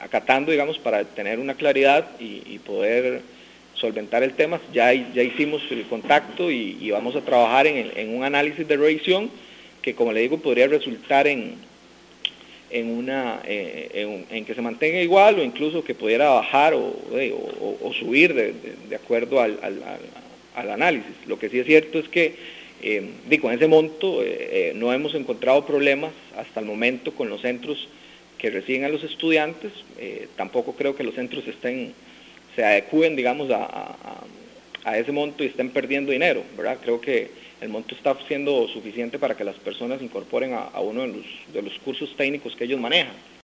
acatando, digamos, para tener una claridad y poder solventar el tema. Ya hicimos el contacto y vamos a trabajar en un análisis de revisión que, como le digo, podría resultar en que se mantenga igual o incluso que pudiera bajar o subir de acuerdo al análisis. Lo que sí es cierto es que con ese monto no hemos encontrado problemas hasta el momento con los centros que reciben a los estudiantes. Tampoco creo que los centros se adecúen, digamos, a ese monto y estén perdiendo dinero, ¿verdad? Creo que el monto está siendo suficiente para que las personas incorporen a uno de los cursos técnicos que ellos manejan.